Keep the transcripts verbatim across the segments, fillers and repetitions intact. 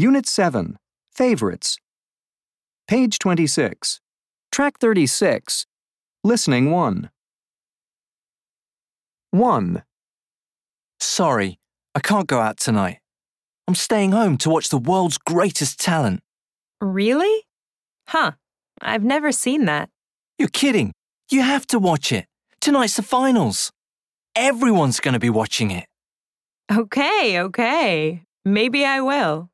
Unit seven, Favorites. Page twenty-six. Track thirty-six. Listening one. one. Sorry, I can't go out tonight. I'm staying home to watch the world's greatest talent. Really? Huh. I've never seen that. You're kidding. You have to watch it. Tonight's the finals. Everyone's going to be watching it. Okay, okay. Maybe I will.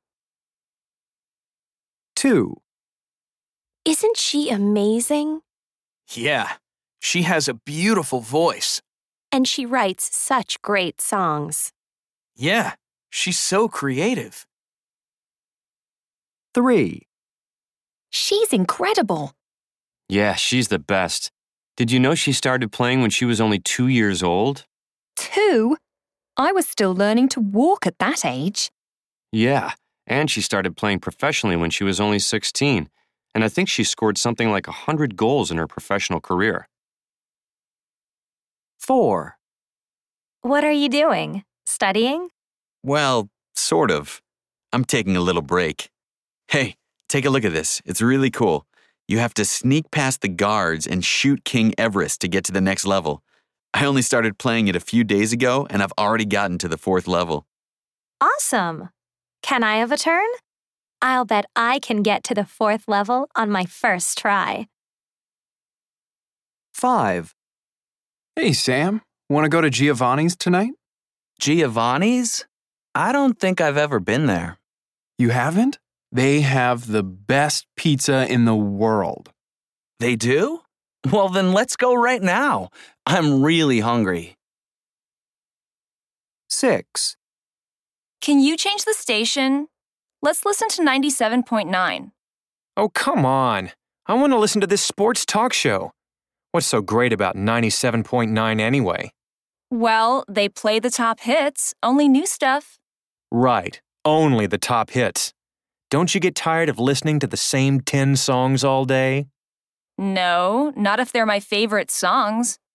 two. Isn't she amazing? Yeah, she has a beautiful voice. And she writes such great songs. Yeah, she's so creative. three. She's incredible. Yeah, she's the best. Did you know she started playing when she was only two years old? Two? I was still learning to walk at that age. Yeah, and she started playing professionally when she was only sixteen, and I think she scored something like one hundred goals in her professional career. four. What are you doing? Studying? Well, sort of. I'm taking a little break. Hey, take a look at this. It's really cool. You have to sneak past the guards and shoot King Everest to get to the next level. I only started playing it a few days ago, and I've already gotten to the fourth level. Awesome. Can I have a turn? I'll bet I can get to the fourth level on my first try. five. Hey, Sam. Want to go to Giovanni's tonight? Giovanni's? I don't think I've ever been there. You haven't? They have the best pizza in the world. They do? Well, then let's go right now. I'm really hungry. six. Can you change the station? Let's listen to ninety-seven point nine. Oh, come on. I want to listen to this sports talk show. What's so great about ninety-seven point nine anyway? Well, they play the top hits, only new stuff. Right, only the top hits. Don't you get tired of listening to the same ten songs all day? No, not if they're my favorite songs.